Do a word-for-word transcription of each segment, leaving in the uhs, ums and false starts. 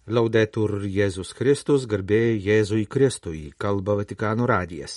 Laudetur Jėzus Kristus, garbė Jėzui Kristui, kalba Vatikano radijas.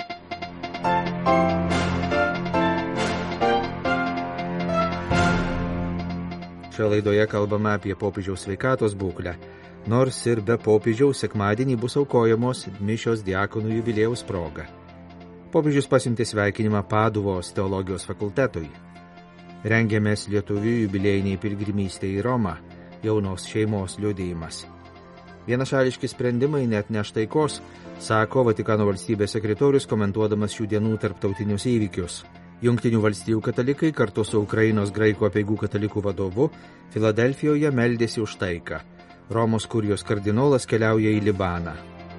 Šioje laidoje kalbame apie popiežiaus sveikatos būklę, nors ir be popiežiaus sekmadienį bus aukojamos mišios diakonų jubiliejaus proga. Popiežius pasiuntė sveikinimą Paduvos teologijos fakultetui. Rengiamės lietuvių jubiliejiniai pilgrimystė į Romą, jaunos šeimos liudijimas. Vienašališki sprendimai net neš taikos, sako Vatikano valstybės sekretorius, komentuodamas šių dienų tarptautinius įvykius. Jungtinių valstijų katalikai kartu su Ukrainos graikų apeigų katalikų vadovu Filadelfijoje meldėsi už taiką. Romos kurijos kardinolas keliauja į Libaną.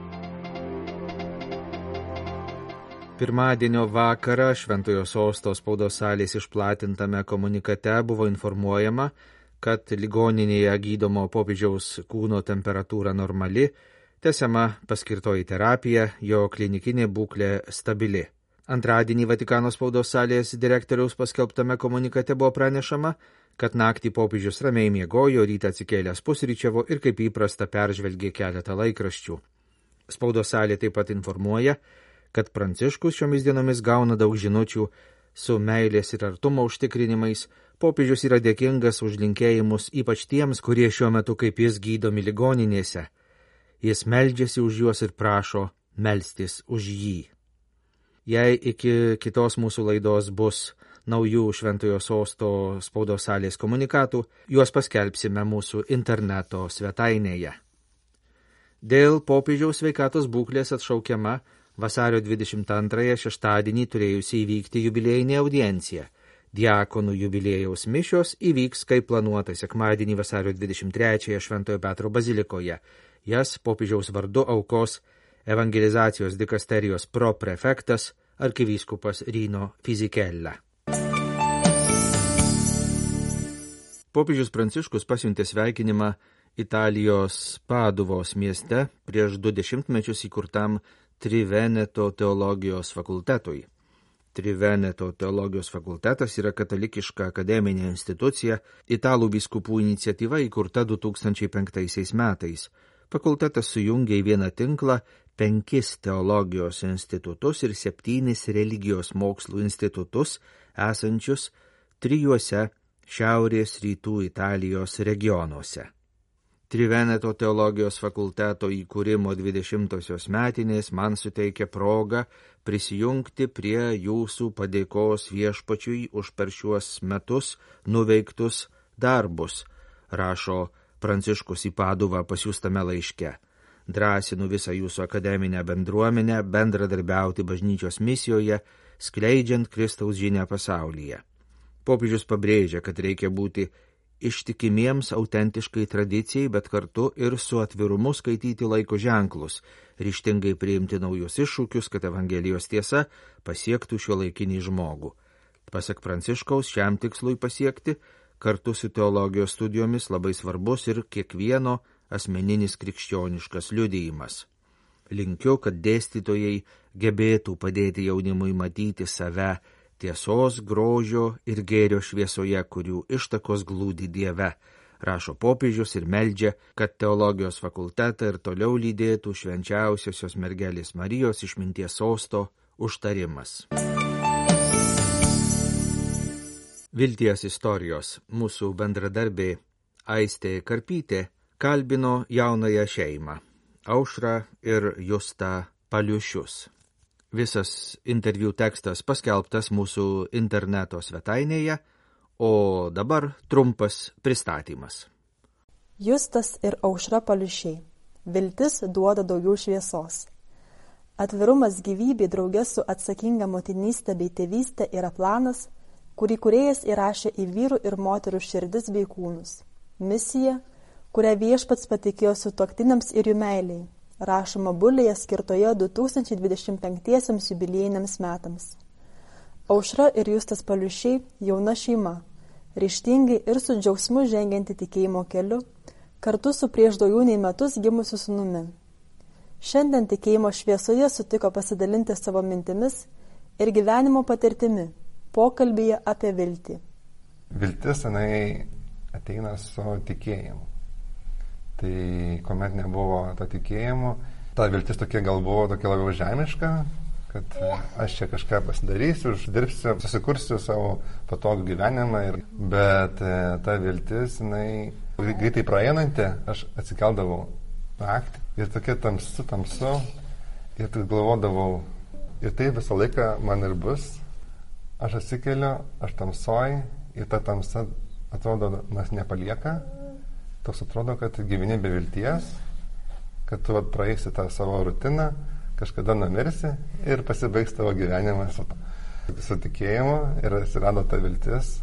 Pirmadienio vakarą Šventojo Sosto spaudos salės išplatintame komunikate buvo informuojama, kad ligoninėje gydomo popiežiaus kūno temperatūra normali, tęsiama paskirtoji terapija, jo klinikinė būklė stabili. Antradienį Vatikano spaudos salės direktoriaus paskelbtame komunikate buvo pranešama, kad naktį popiežius ramiai miegojo, rytą atsikėlęs pusryčiavo ir kaip įprasta peržvelgė keletą laikraščių. Spaudos salė taip pat informuoja, kad Pranciškus šiomis dienomis gauna daug žinučių su meilės ir artumo užtikrinimais. Popiežius yra dėkingas už linkėjimus ypač tiems, kurie šiuo metu kaip jis gydomi ligoninėse. Jis meldžiasi už juos ir prašo melstis už jį. Jei iki kitos mūsų laidos bus naujų Šventojo Sosto spaudos salės komunikatų, juos paskelbsime mūsų interneto svetainėje. Dėl popiežiaus sveikatos būklės atšaukiama vasario dvidešimt antrąją šeštadienį turėjusi įvykti jubiliejinė audiencija. Diakonų jubiliejaus mišios įvyks kaip planuota sekmadienį vasario dvidešimt trečiąją Šventojo Petro bazilikoje. Jas popiežiaus vardu aukos evangelizacijos dikasterijos proprefektas arkivyskupas Rino Fizikella. Popiežius Pranciškus pasiuntė sveikinimą Italijos Paduvos mieste prieš du dešimtmečius įkurtam Triveneto teologijos fakultetui. Triveneto teologijos fakultetas yra katalikiška akademinė institucija, italų vyskupų iniciatyva įkurta du tūkstančiai penktaisiais metais. Fakultetas sujungia į vieną tinklą penkis teologijos institutus ir septynis religijos mokslų institutus, esančius trijuose šiaurės rytų Italijos regionuose. Triveneto teologijos fakulteto įkūrimo dvidešimtosios metinės man suteikia progą prisijungti prie jūsų padėkos viešpačiui už per šiuos metus nuveiktus darbus, rašo Pranciškus į Paduvą pasiųstame laiške. Drąsinu visą jūsų akademinę bendruomenę bendradarbiauti bažnyčios misijoje, skleidžiant Kristaus žinią pasaulyje. Popiežius pabrėžia, kad reikia būti ištikimiems autentiškai tradicijai, bet kartu ir su atvirumu skaityti laiko ženklus, ryžtingai priimti naujus iššūkius, kad Evangelijos tiesa pasiektų šiuolaikinį žmogų. Pasak Pranciškaus, šiam tikslui pasiekti, kartu su teologijos studijomis labai svarbus ir kiekvieno asmeninis krikščioniškas liudijimas. Linkiu, kad dėstytojai gebėtų padėti jaunimui matyti save tiesos, grožio ir gėrio šviesoje, kurių ištakos glūdi Dieve, rašo popiežius ir meldžia, kad teologijos fakultetą ir toliau lydėtų švenčiausiosios mergelės Marijos išminties sosto užtarimas. Vilties istorijos mūsų bendradarbė Aistė Karpytė kalbino jaunąją šeimą Aušrą ir Justą Paliušius. Visas interviu tekstas paskelbtas mūsų interneto svetainėje, o dabar trumpas pristatymas. Justas ir Aušra Paliušiai. Viltis duoda daugiau šviesos. Atvirumas gyvybė drauge su atsakinga motinystė bei tėvystė yra planas, kurį kūrėjas įrašė į vyrų ir moterų širdis bei kūnus. Misija, kurią viešpats patikėjo sutuoktiniams ir jų meiliai, rašoma bulėje skirtoje du tūkstančiai dvidešimt penkiesiems jubiliejiniams metams. Aušra ir Justas Paliušiai jauna šeima, ryžtingai ir su džiaugsmu žengianti tikėjimo keliu, kartu su prieš daugiau nei metus gimusiu sūnumi. Šiandien tikėjimo šviesoje sutiko pasidalinti savo mintimis ir gyvenimo patirtimi, pokalbyje apie viltį. Viltis, jinai ateina su tikėjimu. Tai kuomet nebuvo to tikėjimo, ta viltis tokia gal buvo tokia labiau žemiška, kad aš čia kažką pasidarysiu, uždirbsiu, susikursiu savo patogų gyvenimą. Ir, bet ta viltis, jinai greitai praeinanti, aš atsikeldavau naktį ir tokia tamsu, tamsu ir tik galvodavau, ir tai visą laiką man ir bus. Aš atsikeliu, aš tamsoj ir ta tamsa atrodo, nas nepalieka. Toks atrodo, kad gyveni be vilties, kad tu praeisi tą savo rutiną, kažkada numirsi ir pasibaigs tavo gyvenimas su tikėjimu ir atsirado ta viltis,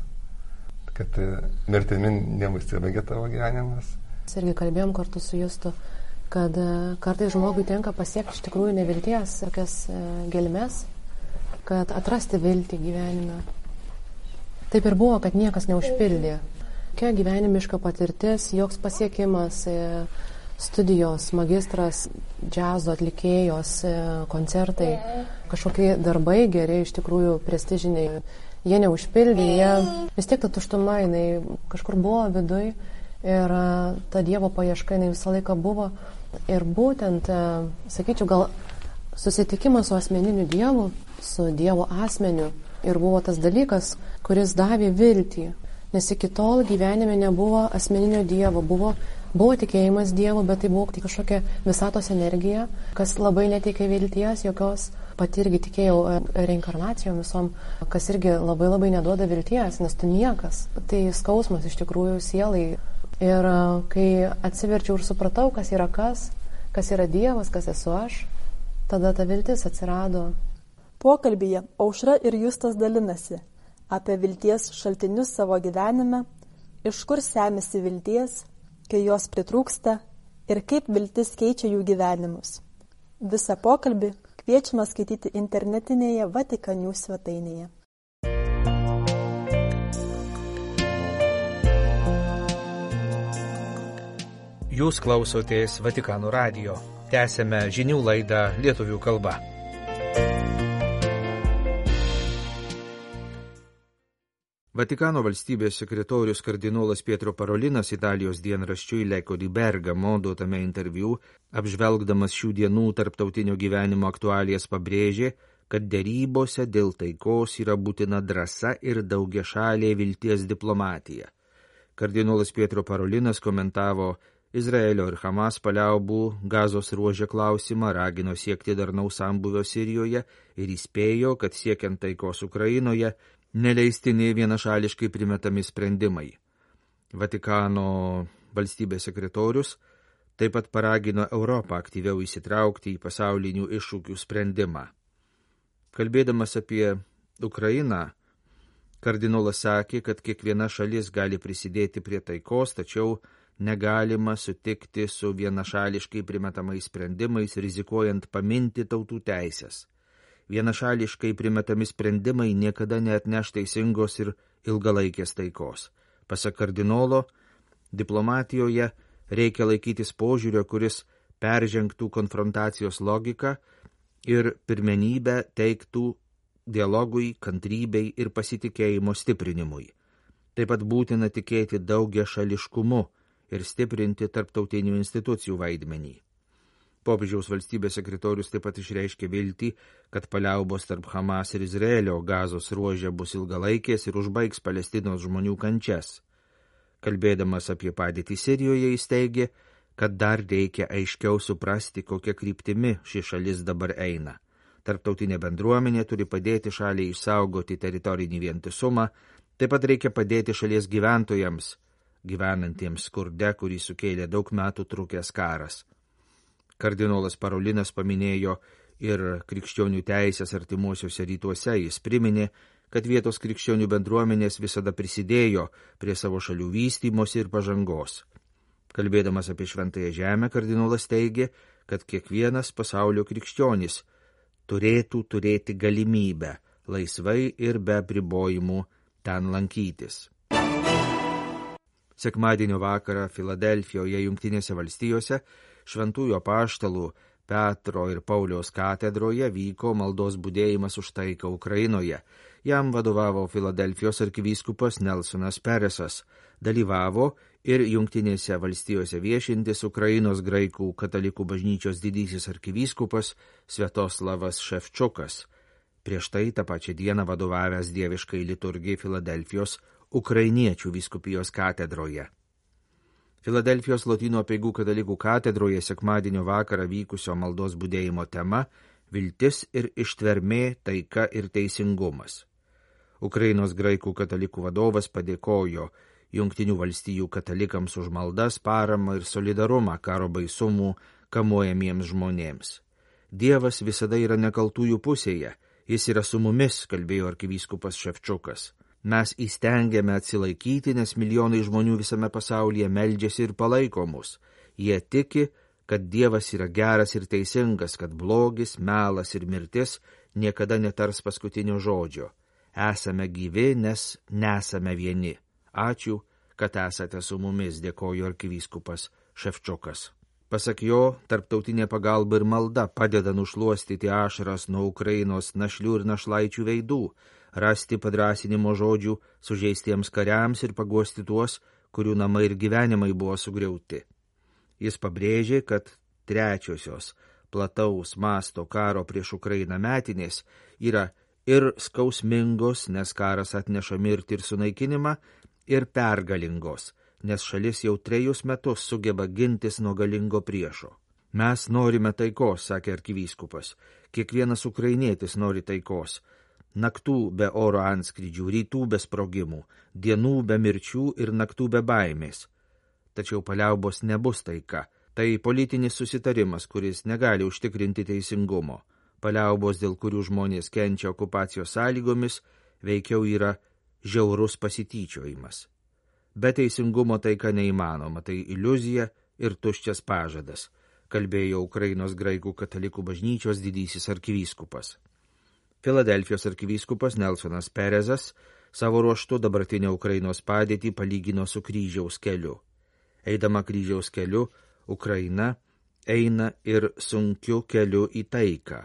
kad mirtimi nebūsibaigia tavo gyvenimas. Mes irgi kalbėjom kartu su Justu, kad kartais žmogui tenka pasiekti iš tikrųjų nevilties, tokias gelmes, kad atrasti viltį gyvenime. Taip ir buvo, kad niekas neužpildė. Kokia gyvenimiška patirtis, joks pasiekimas, studijos, magistras, džiazo atlikėjos, koncertai, kažkokie darbai geri, iš tikrųjų prestižiniai. Jie neužpildė, jie vis tiek ta tuštuma, jinai kažkur buvo viduj ir ta Dievo paieška, jinai visą laiką buvo. Ir būtent, sakyčiau, gal susitikimas su asmeniniu Dievu, su Dievo asmeniu ir buvo tas dalykas, kuris davė viltį. Nes iki tol gyvenime nebuvo asmeninio Dievo, buvo, buvo tikėjimas Dievu, bet tai buvo tik kažkokia visatos energija, kas labai neteikė vilties, jokios, pati irgi tikėjau reinkarnacijom visom, kas irgi labai labai neduoda vilties, nes tu niekas. Tai skausmas iš tikrųjų sielai. Ir kai atsiverčiau ir supratau, kas yra kas, kas yra Dievas, kas esu aš, tada ta viltis atsirado. Pokalbyje Aušra ir Justas dalinasi apie vilties šaltinius savo gyvenime, iš kur semisi vilties, kai jos pritrūksta ir kaip viltis keičia jų gyvenimus. Visą pokalbį kviečiama skaityti internetinėje Vatikan News svetainėje. Jūs klausotės Vatikano radijo. Tęsėme žinių laidą lietuvių kalba. Vatikano valstybės sekretorius kardinolas Pietro Parolinas Italijos dienraščiui L'Eco di Bergamo duotame interviu, apžvelgdamas šių dienų tarptautinio gyvenimo aktualijas, pabrėžė, kad derybose dėl taikos yra būtina drąsa ir daugiašalė vilties diplomatija. Kardinolas Pietro Parolinas komentavo Izraelio ir Hamas paliaubų Gazos ruože klausimą, ragino siekti darnaus sambūvio Sirijoje ir įspėjo, kad siekiant taikos Ukrainoje neleistini vienašališkai primetami sprendimai. Vatikano valstybės sekretorius taip pat paragino Europą aktyviau įsitraukti į pasaulinių iššūkių sprendimą. Kalbėdamas apie Ukrainą, kardinolas sakė, kad kiekviena šalis gali prisidėti prie taikos, tačiau negalima sutikti su vienašališkai primetamais sprendimais, rizikuojant paminti tautų teisės. Vienašališkai primetami sprendimai niekada neatneš teisingos ir ilgalaikės taikos. Pasak kardinolo, diplomatijoje reikia laikytis požiūrio, kuris peržengtų konfrontacijos logiką ir pirmenybę teiktų dialogui, kantrybei ir pasitikėjimo stiprinimui. Taip pat būtina tikėti daugiašališkumu ir stiprinti tarptautinių institucijų vaidmenį. Popiežiaus valstybės sekretorius taip pat išreiškė viltį, kad paliaubos tarp Hamas ir Izraelio Gazos ruože bus ilgalaikės ir užbaigs Palestinos žmonių kančias. Kalbėdamas apie padėtį Sirijoje, jis teigė, kad dar reikia aiškiau suprasti, kokia kryptimi ši šalis dabar eina. Tarptautinė bendruomenė turi padėti šaliai išsaugoti teritorinį vientisumą, taip pat reikia padėti šalies gyventojams, gyvenantiems skurde, kurį sukėlė daug metų trukęs karas. Kardinolas Parolinas paminėjo ir krikščionių teisės artimuosiuose rytuose. Jis priminė, kad vietos krikščionių bendruomenės visada prisidėjo prie savo šalių vystymosi ir pažangos. Kalbėdamas apie šventąją žemę, kardinolas teigė, kad kiekvienas pasaulio krikščionis turėtų turėti galimybę laisvai ir be apribojimų ten lankytis. Sekmadienio vakarą Filadelfijoje, Jungtinėse valstijose, Šventųjų apaštalų Petro ir Pauliaus katedroje vyko maldos budėjimas už taiką Ukrainoje. Jam vadovavo Filadelfijos arkivyskupas Nelsonas Peresas. Dalyvavo ir Jungtinėse valstijose viešintis Ukrainos graikų katalikų bažnyčios didysis arkivyskupas Sviatoslavas Ševčukas, prieš tai tą pačią dieną vadovavęs dieviškai liturgijai Filadelfijos ukrainiečių vyskupijos katedroje. Filadelfijos Lotynų apeigų katalikų katedroje sekmadienio vakarą vykusio maldos budėjimo tema – viltis ir ištvermė, taika ir teisingumas. Ukrainos graikų katalikų vadovas padėkojo Jungtinių valstijų katalikams už maldas, paramą ir solidarumą karo baisumų kamuojamiems žmonėms. Dievas visada yra nekaltųjų pusėje, jis yra su mumis, kalbėjo arkivyskupas Ševčukas. Mes įstengiame atsilaikyti, nes milijonai žmonių visame pasaulyje meldžiasi ir palaiko mus. Jie tiki, kad Dievas yra geras ir teisingas, kad blogis, melas ir mirtis niekada netars paskutinio žodžio. Esame gyvi, nes nesame vieni. Ačiū, kad esate su mumis, dėkojo arkivyskupas Ševčukas. Pasak jo, tarptautinė pagalba ir malda padeda nušluostyti ašaras nuo Ukrainos našlių ir našlaičių veidų, rasti padrasinimo žodžių sužeistiems kariams ir paguosti tuos, kurių namai ir gyvenimai buvo sugriauti. Jis pabrėžė, kad trečiosios plataus masto karo prieš Ukrainą metinės yra ir skausmingos, nes karas atneša mirtį ir sunaikinimą, ir pergalingos, nes šalis jau trejus metus sugeba gintis nuo galingo priešo. Mes norime taikos, sakė arkivyskupas. Kiekvienas ukrainietis nori taikos. Naktų be oro antskrydžių, rytų be sprogimų, dienų be mirčių ir naktų be baimės. Tačiau paliaubos nebus taika. Tai politinis susitarimas, kuris negali užtikrinti teisingumo. Paliaubos, dėl kurių žmonės kenčia okupacijos sąlygomis, veikiau yra žiaurus pasityčiojimas. Be teisingumo taika neįmanoma, tai iliuzija ir tuščias pažadas, kalbėjo Ukrainos graikų katalikų bažnyčios didysis arkivyskupas. Filadelfijos arkivyskupas Nelsonas Perezas savo ruožtu dabartinę Ukrainos padėtį palygino su kryžiaus keliu. Eidama kryžiaus keliu, Ukraina eina ir sunkiu keliu į taiką.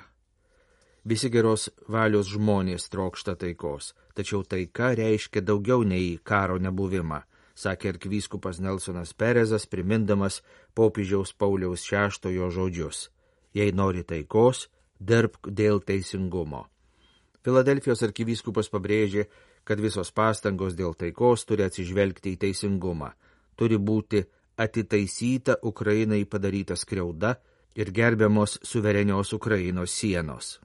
Visi geros valios žmonės trokšta taikos, tačiau taika reiškia daugiau nei karo nebuvimą, sakė arkivyskupas Nelsonas Perezas, primindamas popiežiaus Pauliaus šeštojo žodžius. Jei nori taikos, dirbk dėl teisingumo. Filadelfijos arkivyskupas pabrėžė, kad visos pastangos dėl taikos turi atsižvelgti į teisingumą, turi būti atitaisyta Ukrainai padaryta skriauda ir gerbiamos suverenios Ukrainos sienos.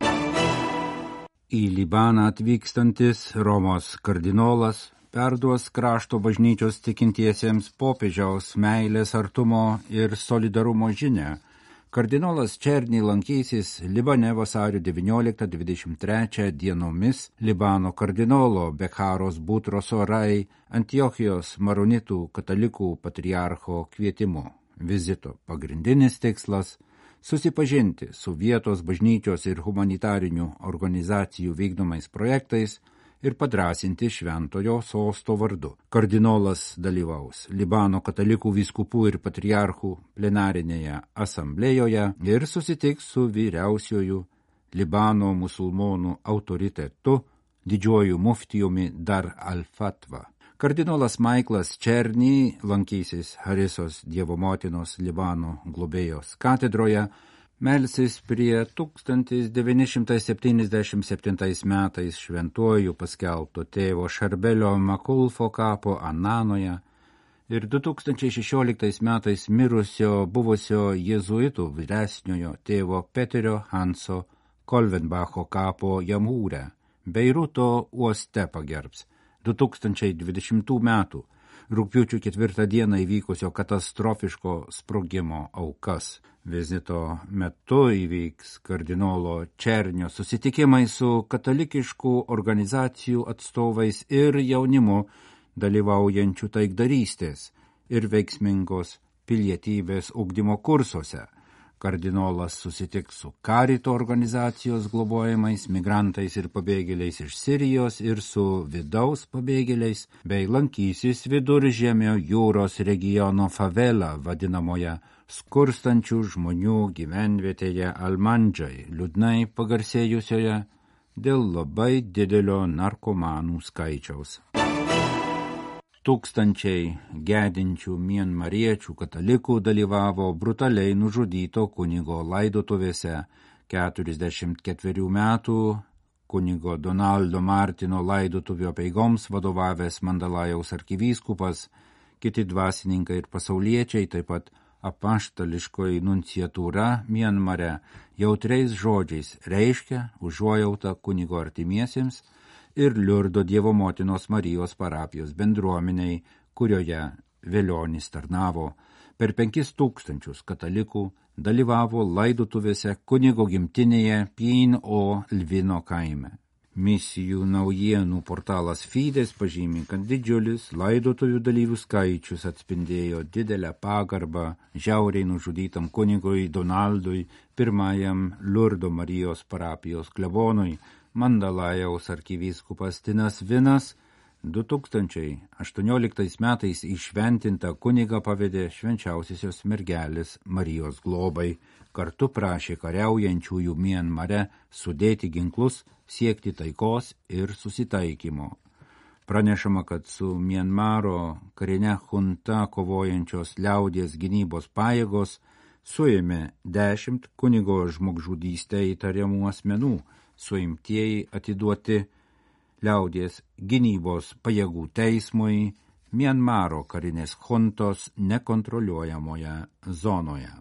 Į Libaną atvykstantis Romos kardinolas perduos krašto bažnyčios tikintiesiems popiežiaus meilės, artumo ir solidarumo žinią. Kardinolas Černy lankysis Libane vasario devynioliktą dvidešimt trečią dienomis Libano kardinolo Bekharos Butros Orai Antiochijos maronitų katalikų patriarcho kvietimu. Vizito pagrindinis tikslas – susipažinti su vietos bažnyčios ir humanitarinių organizacijų vykdomais projektais ir padrasinti šventojo sosto vardu. Kardinolas dalyvaus Libano katalikų vyskupų ir patriarchų plenarinėje asamblėjoje ir susitiks su vyriausiuoju Libano musulmonų autoritetu, didžiuoju muftijumi Dar al-Fatva. Kardinolas Maiklas Černy lankysis Harisos Dievo motinos Libano globėjos katedroje, melsis prie tūkstantis devyni šimtai septyniasdešimt septintais metais šventuoju paskelbto tėvo Šarbelio Makulfo kapo Ananoje ir du tūkstančiai šešioliktais metais mirusio buvusio jėzuitų vyresniojo tėvo Peterio Hanso Kolvenbacho kapo Jamūre, Beiruto uoste pagerbs du tūkstančiai dvidešimtų metų rugpjūčio ketvirtą dieną įvykusio katastrofiško sprogimo aukas. Vizito metu įvyks kardinolo Černio susitikimai su katalikiškų organizacijų atstovais ir jaunimu dalyvaujančių taikdarystės ir veiksmingos pilietybės ugdymo kursuose. Kardinolas susitiks su Karito organizacijos globojamais migrantais ir pabėgėliais iš Sirijos ir su vidaus pabėgėliais, bei lankysis Viduržemio jūros regiono favela vadinamoje skurstančių žmonių gyvenvietėje Almandžai, liūdnai pagarsėjusioje dėl labai didelio narkomanų skaičiaus. tūkstančiai gedinčių mienmariečių katalikų dalyvavo brutaliai nužudyto kunigo laidotuvėse. keturiasdešimt ketverių metų kunigo Donaldo Martino laidotuvių apeigoms vadovavęs Mandalajaus arkivyskupas, kiti dvasininkai ir pasauliečiai, taip pat apaštališkoji nunciatūra Mianmare jautriais žodžiais reiškia užuojautą kunigo artimiesiems ir Liurdo Dievo motinos Marijos parapijos bendruomeniai, kurioje Velionis tarnavo. Per penkis tūkstančius katalikų dalyvavo laidotuvėse kunigo gimtinėje Pyn O Lvino kaime. Misijų naujienų portalas Fides pažymi, kad didžiulis laidotuvių dalyvių skaičius atspindėjo didelę pagarbą žiauriai nužudytam kunigui Donaldui, pirmajam Liurdo Marijos parapijos klebonui. Mandalajaus arkivyskupas Tinas Vinas du tūkstančiai aštuonioliktais metais įšventintą kunigą pavedė švenčiausiosios mergelės Marijos globai. Kartu prašė kariaujančiųjų Mianmare sudėti ginklus, siekti taikos ir susitaikymo. Pranešama, kad su Mianmaro karine junta kovojančios liaudies gynybos pajėgos suėmė dešimt kunigo žmogžudystę įtariamų asmenų, suimtieji atiduoti liaudies gynybos pajėgų teismui Mianmaro karinės juntos nekontroliuojamoje zonoje.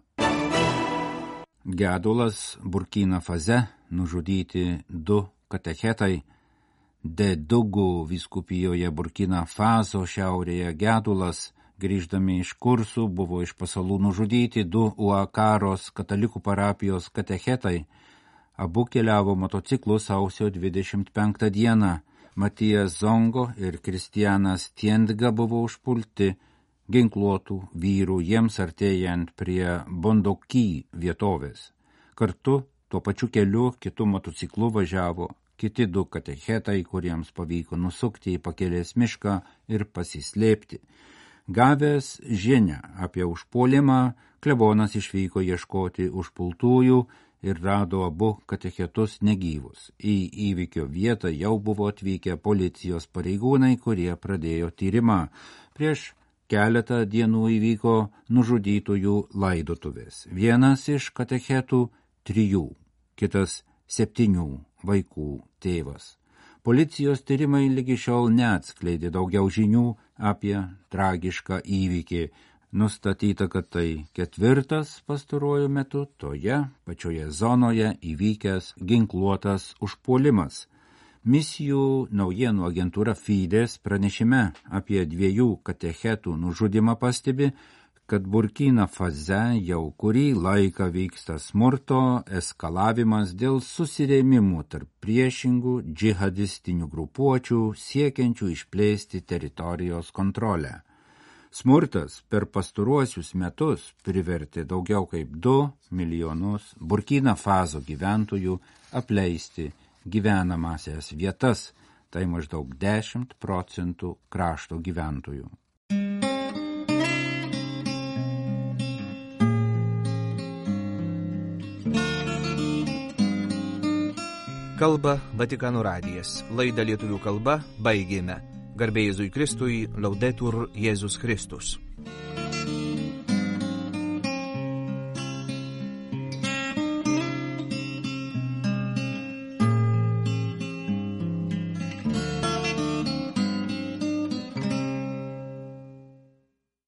Gedulas Burkina Faze, nužudyti du katechetai. Dedugų vyskupijoje Burkina Faso šiaurėje gedulas, grįždami iš kursų, buvo iš pasalų nužudyti du Uakaros katalikų parapijos katechetai. Abu keliavo motociklu sausio dvidešimt penktą dieną. Matijas Zongo ir Kristianas Tiendga buvo užpulti ginkluotų vyrų jiems artėjant prie Bondoky vietovės. Kartu tuo pačiu keliu kitu motociklu važiavo kiti du katechetai, kuriems pavyko nusukti į pakelės mišką ir pasislėpti. Gavęs žinią apie užpuolimą, klebonas išvyko ieškoti užpultųjų ir rado abu katechetus negyvus. Į įvykio vietą jau buvo atvykę policijos pareigūnai, kurie pradėjo tyrimą. Prieš keletą dienų įvyko nužudytųjų laidotuvės. Vienas iš katechetų trijų, kitas septynių vaikų tėvas. Policijos tyrimai lygi šiol neatskleidė daugiau žinių apie tragišką įvykį. Nustatyta, kad tai ketvirtas pastaruoju metu toje pačioje zonoje įvykęs ginkluotas užpuolimas. Misijų naujienų agentūra Fides pranešime apie dviejų katechetų nužudimą pastebi, kad Burkina Faze jau kurį laiką vyksta smurto eskalavimas dėl susirėmimų tarp priešingų džihadistinių grupuočių siekiančių išplėsti teritorijos kontrolę. Smurtas per pastaruosius metus privertė daugiau kaip du milijonus Burkina Faso gyventojų apleisti gyvenamasias vietas, tai maždaug dešimt procentų krašto gyventojų. Kalba Vatikano radijas. Laidą lietuvių kalba baigėme. Garbė Jėzui Kristui, Laudetur Jėzus Kristus.